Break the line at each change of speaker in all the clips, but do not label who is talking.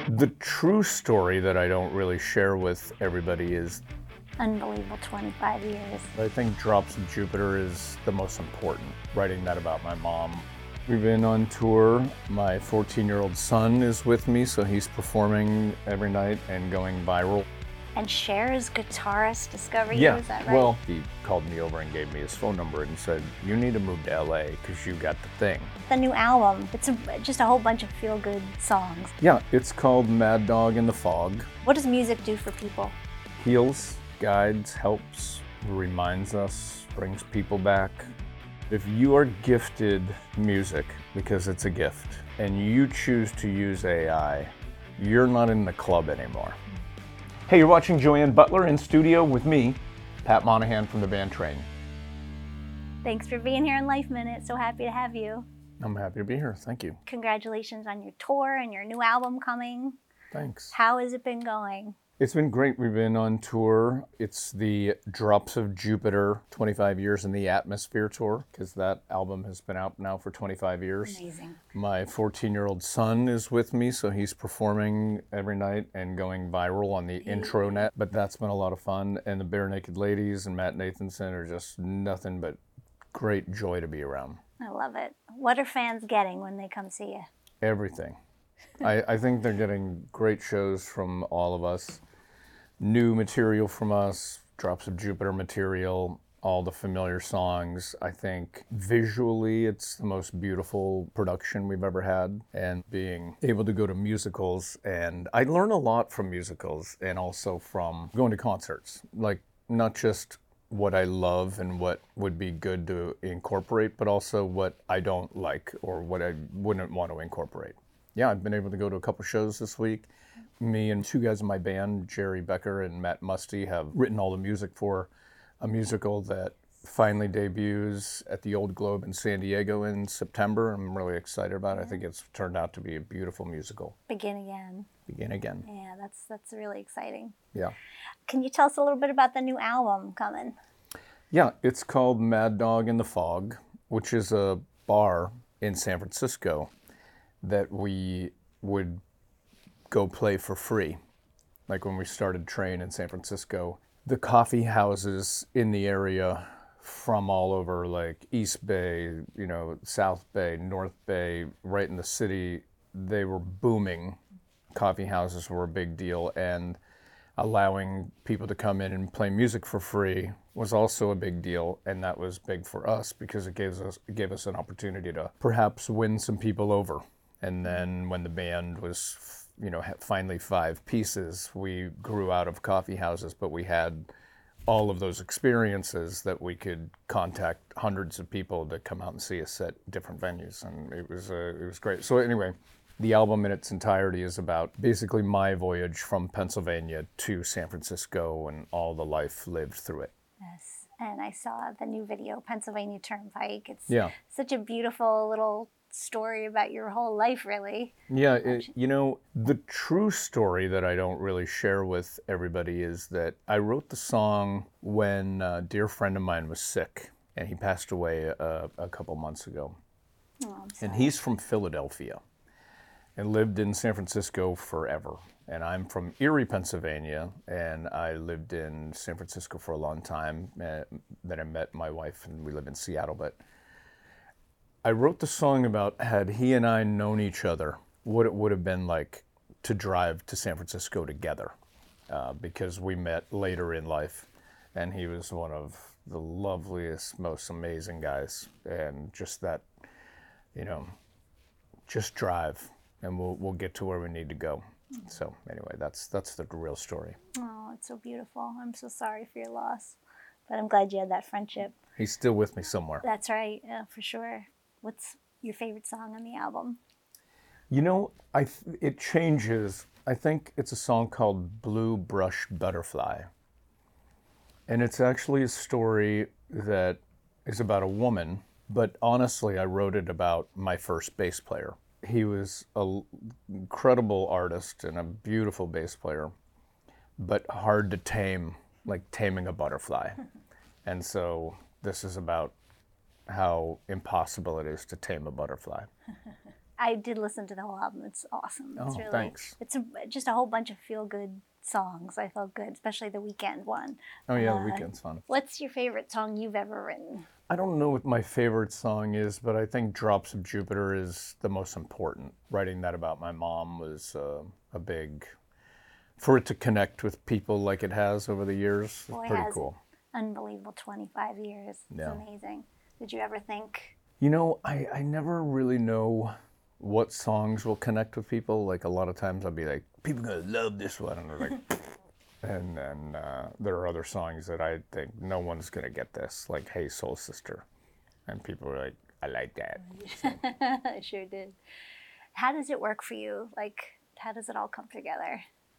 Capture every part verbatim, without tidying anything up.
The true story that I don't really share with everybody is
Unbelievable twenty-five years.
I think Drops of Jupiter is the most important, writing that about my mom. We've been on tour. My fourteen-year-old son is with me, so he's performing every night and going viral.
And Cher's guitarist discovered
Yeah,
you, is that right?
well, he called me over and gave me his phone number and said, you need to move to L A because you got the thing.
The new album, it's a, just a whole bunch of feel-good songs.
Yeah, it's called Mad Dog in the Fog.
What does music do for people?
Heals, guides, helps, reminds us, brings people back. If you are gifted music, because it's a gift, and you choose to use A I, you're not in the club anymore. Hey, you're watching Joanne Butler in studio with me, Pat Monahan from the band Train.
Thanks for being here in Life Minute. So happy to have you.
I'm happy to be here. Thank you.
Congratulations on your tour and your new album coming.
Thanks.
How has it been going?
It's been great. We've been on tour. It's the Drops of Jupiter twenty-five years in the Atmosphere tour, because that album has been out now for twenty-five years.
Amazing.
My fourteen-year-old son is with me, so he's performing every night and going viral on the intranet. But that's been a lot of fun. And the Bare Naked Ladies and Matt Nathanson are just nothing but great joy to be around.
I love it. What are fans getting when they come see you?
Everything. I, I think they're getting great shows from all of us. New material from us, Drops of Jupiter material, all the familiar songs. I think visually it's the most beautiful production we've ever had, and being able to go to musicals. And I learn a lot from musicals and also from going to concerts, like not just what I love and what would be good to incorporate, but also what I don't like or what I wouldn't want to incorporate. Yeah, I've been able to go to a couple shows this week. Me and two guys in my band, Jerry Becker and Matt Musty, have written all the music for a musical that finally debuts at the Old Globe in San Diego in September. I'm really excited about it. I think it's turned out to be a beautiful musical.
Begin Again.
Begin Again.
Yeah, that's that's really exciting.
Yeah.
Can you tell us a little bit about the new album coming?
Yeah, it's called Mad Dog in the Fog, which is a bar in San Francisco that we would go play for free. Like when we started Train in San Francisco, the coffee houses in the area from all over, like East Bay, you know, South Bay, North Bay, right in the city, they were booming. Coffee houses were a big deal, and allowing people to come in and play music for free was also a big deal, and that was big for us because it gave us it gave us an opportunity to perhaps win some people over. And then when the band was, you know, finally five pieces, we grew out of coffee houses, but we had all of those experiences that we could contact hundreds of people to come out and see us at different venues, and it was uh, it was great. So anyway, the album in its entirety is about basically my voyage from Pennsylvania to San Francisco and all the life lived through it.
Yes, and I saw the new video, Pennsylvania Turnpike. It's
Yeah.
such a beautiful little story about your whole life, really.
Yeah, it, you know, the true story that I don't really share with everybody is that I wrote the song when a dear friend of mine was sick, and he passed away a, a couple months ago.
Oh, I'm sorry.
And he's from Philadelphia and lived in San Francisco forever. And I'm from Erie, Pennsylvania, and I lived in San Francisco for a long time. Uh, then I met my wife, and we live in Seattle. But I wrote the song about, had he and I known each other, what it would have been like to drive to San Francisco together, uh, because we met later in life, and he was one of the loveliest, most amazing guys. And just that, you know, just drive, and we'll we'll get to where we need to go. So anyway, that's that's the real story.
Oh, it's so beautiful. I'm so sorry for your loss, but I'm glad you had that friendship.
He's still with me somewhere.
That's right, yeah, for sure. What's your favorite song on the album?
You know, I th- it changes. I think it's a song called Blue Brush Butterfly. And it's actually a story that is about a woman, but honestly, I wrote it about my first bass player. He was an incredible artist and a beautiful bass player, but hard to tame, like taming a butterfly. And so this is about how impossible it is to tame a butterfly.
I did listen to the whole album. It's awesome. It's
Oh,
really,
thanks.
It's a, just a whole bunch of feel good songs. I felt good, especially the Weekend one.
Oh yeah,
Uh,
The Weeknd's fun.
What's your favorite song you've ever written?
I don't know what my favorite song is, but I think Drops of Jupiter is the most important. Writing that about my mom was uh, a big, for it to connect with people like it has over the years,
Boy,
it's pretty
has
cool.
it. Unbelievable twenty-five years. It's
Yeah.
amazing. Did you ever think,
You know, I, I never really know what songs will connect with people. Like a lot of times I'll be like, people are gonna love this one, and they're like, and then uh, there are other songs that I think no one's gonna get this, like Hey Soul Sister, and people are like, I like that.
I sure did. How does it work for you? Like, how does it all come together?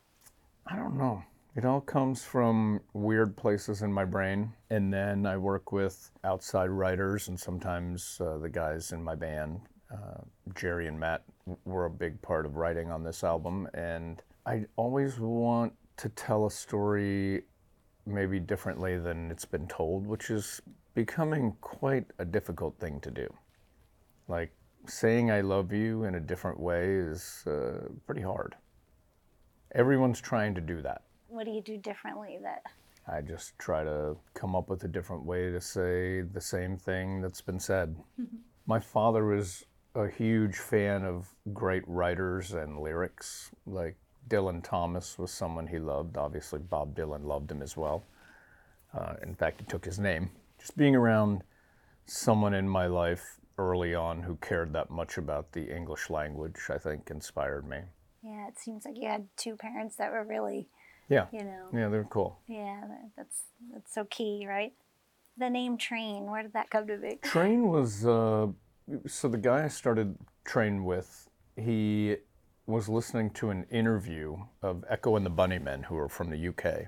I don't know. It all comes from weird places in my brain, and then I work with outside writers, and sometimes uh, the guys in my band, uh, Jerry and Matt, were a big part of writing on this album. And I always want to tell a story maybe differently than it's been told, which is becoming quite a difficult thing to do. Like saying I love you in a different way is uh, pretty hard. Everyone's trying to do that.
What do you do differently that
I just try to come up with a different way to say the same thing that's been said. My father was a huge fan of great writers and lyrics. Like Dylan Thomas was someone he loved. Obviously, Bob Dylan loved him as well. Uh, in fact, he took his name. Just being around someone in my life early on who cared that much about the English language, I think, inspired me.
Yeah, it seems like you had two parents that were really,
Yeah,
you know,
yeah, they're cool.
yeah, that- that's that's so key, right? The name Train, where did that come to be?
Train was, uh, so the guy I started Train with, he was listening to an interview of Echo and the Bunnymen, who are from the U K.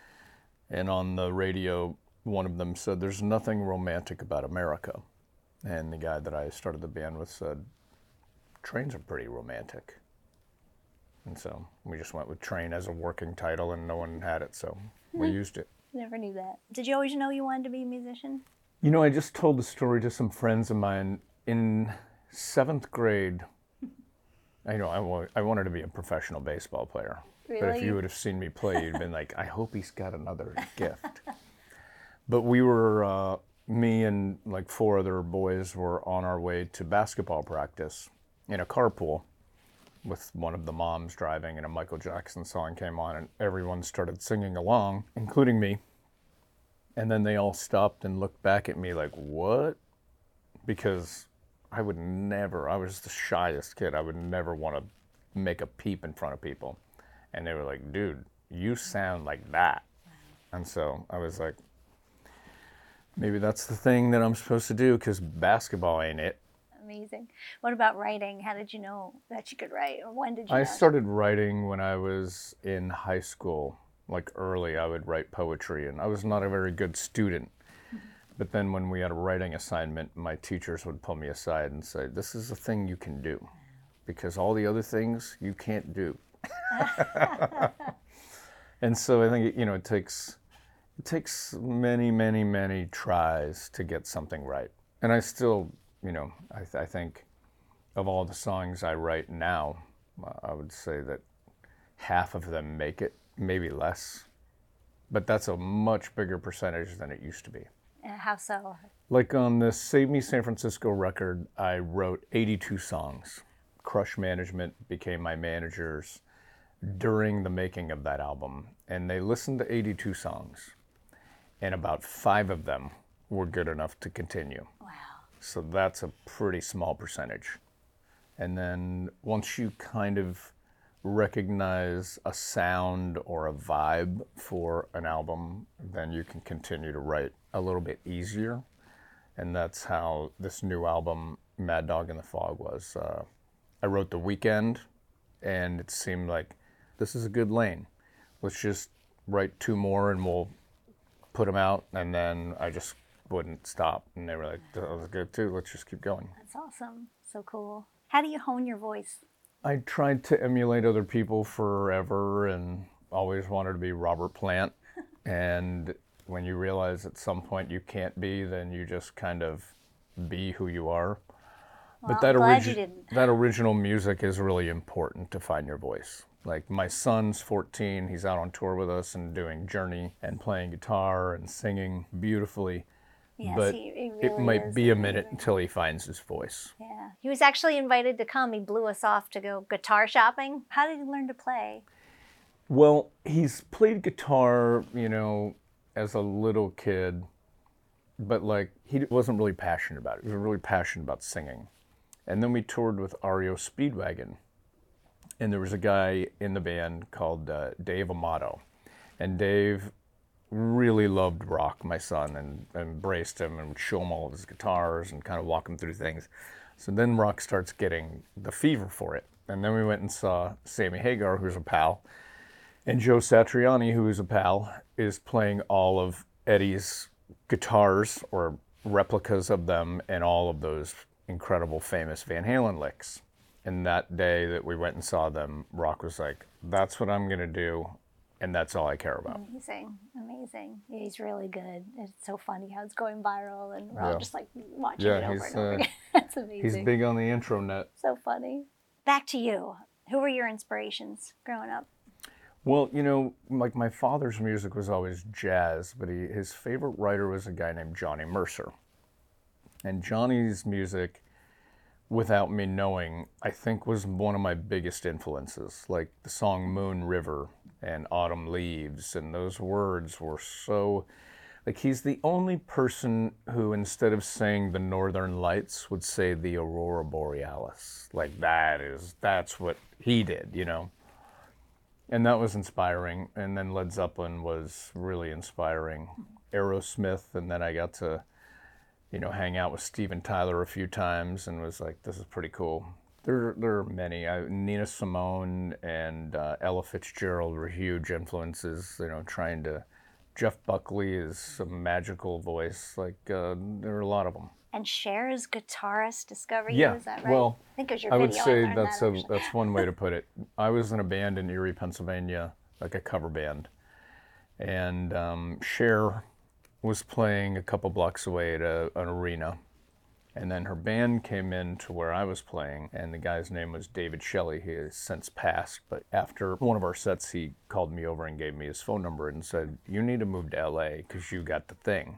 And on the radio, one of them said, there's nothing romantic about America. And the guy that I started the band with said, Trains are pretty romantic. And so we just went with Train as a working title, and no one had it, so we used it.
Never knew that. Did you always know you wanted to be a musician?
You know, I just told the story to some friends of mine. In seventh grade, I know I, wa- I wanted to be a professional baseball player. But if
Really?
you would have seen me play, you'd been like, I hope he's got another gift. But we were, uh, me and like four other boys were on our way to basketball practice in a carpool with one of the moms driving, and a Michael Jackson song came on, and everyone started singing along, including me. And then they all stopped and looked back at me like, what? Because I would never, I was the shyest kid. I would never want to make a peep in front of people. And they were like, dude, you sound like that. And so I was like, maybe that's the thing that I'm supposed to do, because basketball ain't it.
Amazing. What about writing? How did you know that you could write? Or when did you
I
know?
started writing when I was in high school. Like early, I would write poetry, and I was not a very good student. But then when we had a writing assignment, my teachers would pull me aside and say, this is a thing you can do, because all the other things you can't do. And so I think, you know, it takes, it takes many, many, many tries to get something right. And I still, you know, I, th- I think of all the songs I write now, uh, I would say that half of them make it, maybe less. But that's a much bigger percentage than it used to be.
Uh, how so?
Like on the Save Me San Francisco record, I wrote eighty-two songs. Crush Management became my managers during the making of that album. And they listened to eighty-two songs. And about five of them were good enough to continue.
Wow.
So that's a pretty small percentage. And then once you kind of recognize a sound or a vibe for an album, then you can continue to write a little bit easier. And that's how this new album, Mad Dog in the Fog, was. Uh, I wrote The Weekend, and it seemed like this is a good lane. Let's just write two more and we'll put them out. And then I just wouldn't stop. And they were like, that was good too. Let's just keep going.
That's awesome. So cool. How do you hone your voice?
I tried to emulate other people forever and always wanted to be Robert Plant. And when you realize at some point you can't be, then you just kind of be who you are.
Well,
But that,
I'm glad
origi-
you didn't.
that original music is really important to find your voice. Like my son's fourteen, he's out on tour with us and doing Journey and playing guitar and singing beautifully.
Yes,
But
he, he
it
really
might
is
be a minute
amazing.
until he finds his voice.
Yeah. He was actually invited to come. He blew us off to go guitar shopping. How did he learn to play?
Well, he's played guitar, you know, as a little kid, but like he wasn't really passionate about it. He was really passionate about singing. And then we toured with R E O Speedwagon. And there was a guy in the band called uh, Dave Amato. And Dave really loved rock, my son, and, and embraced him and would show him all of his guitars and kind of walk him through things. So then Rock starts getting the fever for it. And then we went and saw Sammy Hagar, who's a pal, and Joe Satriani, who is a pal, is playing all of Eddie's guitars or replicas of them and all of those incredible famous Van Halen licks. And that day that we went and saw them, Rock was like, that's what I'm going to do, and that's all I care about.
Amazing, amazing. Yeah, he's really good. It's so funny how it's going viral, and we're
Yeah.
all just like watching
Yeah,
it over
he's,
and over
uh,
again. That's amazing.
He's big on the intranet.
So funny. Back to you. Who were your inspirations growing up?
Well, you know, like my father's music was always jazz, but he, his favorite writer was a guy named Johnny Mercer. And Johnny's music, without me knowing, I think was one of my biggest influences. Like the song Moon River and Autumn Leaves, and those words were so, like he's the only person who instead of saying the Northern Lights would say the Aurora Borealis. Like that is, that's what he did, you know? And that was inspiring. And then Led Zeppelin was really inspiring. Aerosmith, and then I got to, you know, hang out with Steven Tyler a few times and was like, this is pretty cool. There, there are many. I, Nina Simone and uh, Ella Fitzgerald were huge influences, you know, trying to, Jeff Buckley is a magical voice. Like, uh, there are a lot of them.
And Cher's guitarist discovered
Yeah,
you, is that right?
well,
I think it was your
I
video.
would say
learned
that's
that,
a
actually.
that's one way to put it. I was in a band in Erie, Pennsylvania, like a cover band, and um, Cher was playing a couple blocks away at a, an arena, and then her band came in to where I was playing, and the guy's name was David Shelley. He has since passed, but after one of our sets, he called me over and gave me his phone number and said, "You need to move to L A because you got the thing,"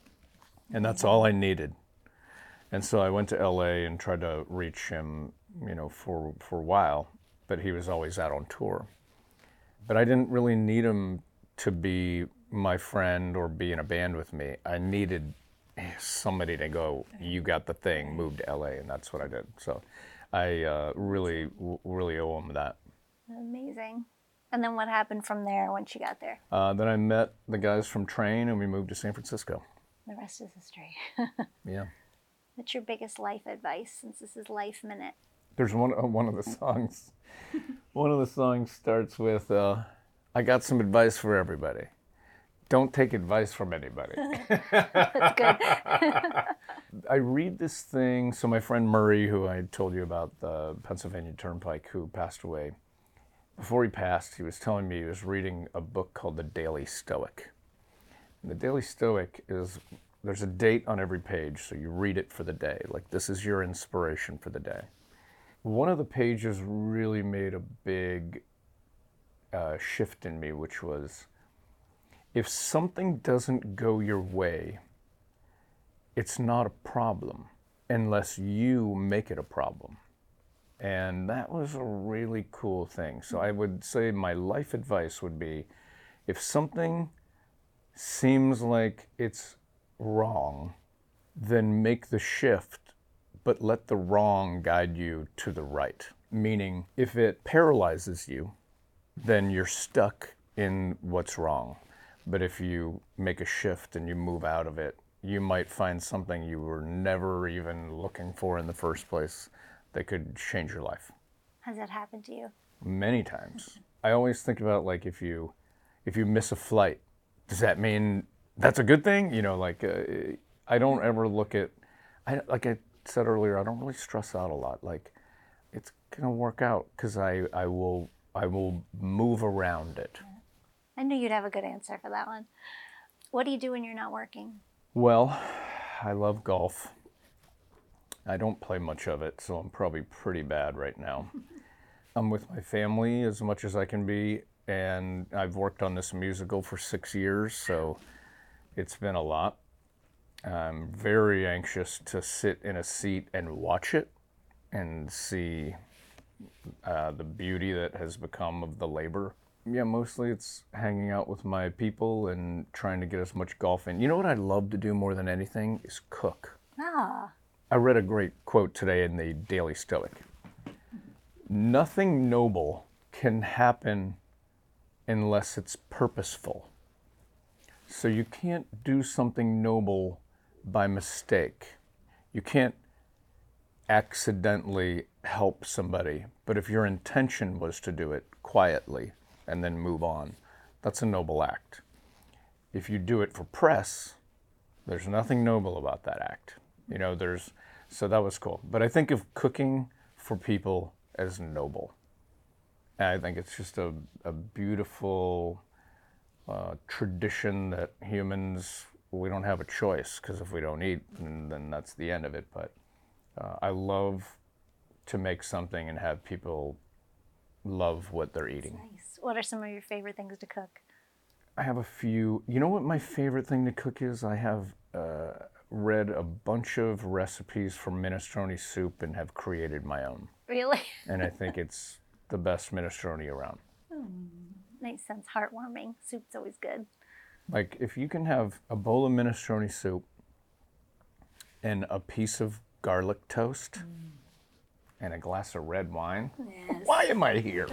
and that's all I needed. And so I went to L A and tried to reach him, you know, for, for a while, but he was always out on tour. But I didn't really need him to be my friend or be in a band with me. I needed somebody to go, you got the thing, move to L A, and that's what I did. So I uh, really, really owe him that.
Amazing. And then what happened from there once you got there?
Uh, then I met the guys from Train and we moved to San Francisco.
The rest is history.
Yeah.
What's your biggest life advice, since this is Life Minute?
There's one uh, one of the songs. One of the songs starts with, uh, "I got some advice for everybody. Don't take advice from anybody."
That's good.
I read this thing. So my friend Murray, who I told you about, the Pennsylvania Turnpike, who passed away. Before he passed, he was telling me he was reading a book called The Daily Stoic. And the Daily Stoic is, there's a date on every page, so you read it for the day. Like, this is your inspiration for the day. One of the pages really made a big uh, shift in me, which was, if something doesn't go your way, it's not a problem unless you make it a problem. And that was a really cool thing. So I would say my life advice would be, if something seems like it's wrong, then make the shift, but let the wrong guide you to the right. Meaning, if it paralyzes you, then you're stuck in what's wrong. But if you make a shift and you move out of it, you might find something you were never even looking for in the first place that could change your life.
Has that happened to you?
Many times. I always think about, like, if you if you miss a flight, does that mean that's a good thing? You know, like, uh, I don't ever look at, I, like I said earlier, I don't really stress out a lot. Like, it's gonna work out because I, I will I will move around it.
I knew you'd have a good answer for that one. What do you do when you're not working?
Well, I love golf. I don't play much of it, so I'm probably pretty bad right now. I'm with my family as much as I can be, and I've worked on this musical for six years, so it's been a lot. I'm very anxious to sit in a seat and watch it and see uh, the beauty that has become of the labor. Yeah, mostly it's hanging out with my people and trying to get as much golf in. You know what I'd love to do more than anything is cook.
Ah.
I read a great quote today in the Daily Stoic. Nothing noble can happen unless it's purposeful. So you can't do something noble by mistake. You can't accidentally help somebody, but if your intention was to do it quietly and then move on, that's a noble act. If you do it for press, there's nothing noble about that act. You know, there's, so that was cool. But I think of cooking for people as noble. And I think it's just a, a beautiful uh, tradition that humans, we don't have a choice, because if we don't eat, then, then that's the end of it. But uh, I love to make something and have people love what they're eating.
Nice. What are some of your favorite things to cook?
I have a few. You know what my favorite thing to cook is? I have uh, read a bunch of recipes for minestrone soup and have created my own.
Really?
And I think it's the best minestrone around.
Hmm. Nice, sounds heartwarming. Soup's always good.
Like, if you can have a bowl of minestrone soup and a piece of garlic toast mm. and a glass of red wine, yes. Why am I here?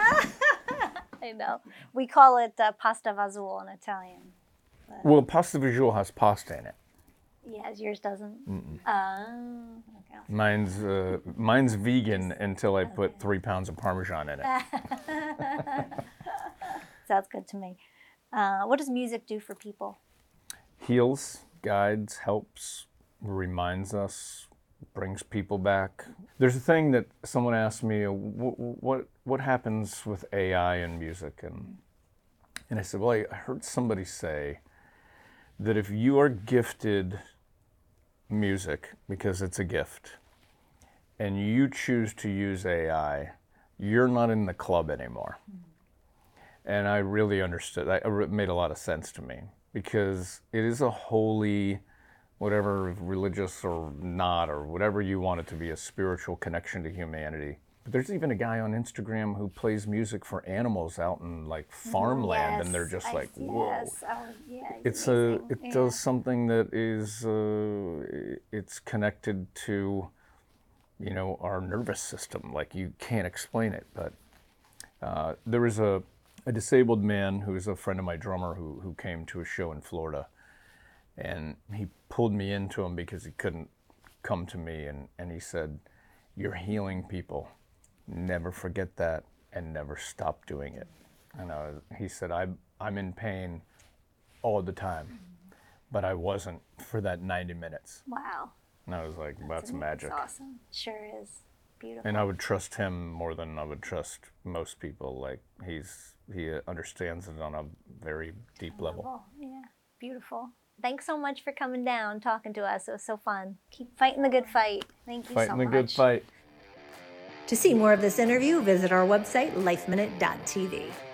I know. We call it uh, pasta vazul in Italian.
But... Well, pasta vazul has pasta in it.
Yes, yours doesn't. Uh, okay.
Mine's uh, mine's vegan until I put okay. three pounds of Parmesan in it.
Sounds good to me. Uh, what does music do for people?
Heals, guides, helps, reminds us, brings people back. There's a thing that someone asked me, what what, what happens with A I and music? And, and I said, well, I heard somebody say that if you are gifted music, because it's a gift, and you choose to use A I, you're not in the club anymore. Mm. And I really understood, that it made a lot of sense to me, because it is a holy, whatever, religious or not, or whatever you want it to be, a spiritual connection to humanity. But there's even a guy on Instagram who plays music for animals out in like farmland,
yes,
and they're just
I,
like, whoa.
Yes. Oh, yeah,
it's
amazing.
a, it
yeah.
does something that is, uh, it's connected to, you know, our nervous system. Like, you can't explain it. But uh, there was a, a disabled man who's a friend of my drummer who, who came to a show in Florida, and he pulled me into him because he couldn't come to me, and, and he said, "You're healing people. Never forget that, and never stop doing it." And I was, he said, I, I'm in pain all the time, but I wasn't for that ninety minutes.
Wow.
And I was like, that's,
that's
magic.
That's awesome. Sure is. Beautiful.
And I would trust him more than I would trust most people. Like, he's he understands it on a very deep level. level.
Yeah, beautiful. Thanks so much for coming down, talking to us. It was so fun. Keep fighting the good fight. Thank you
Fighting
so much.
Fighting the good fight.
To see more of this interview, visit our website, life minute dot t v.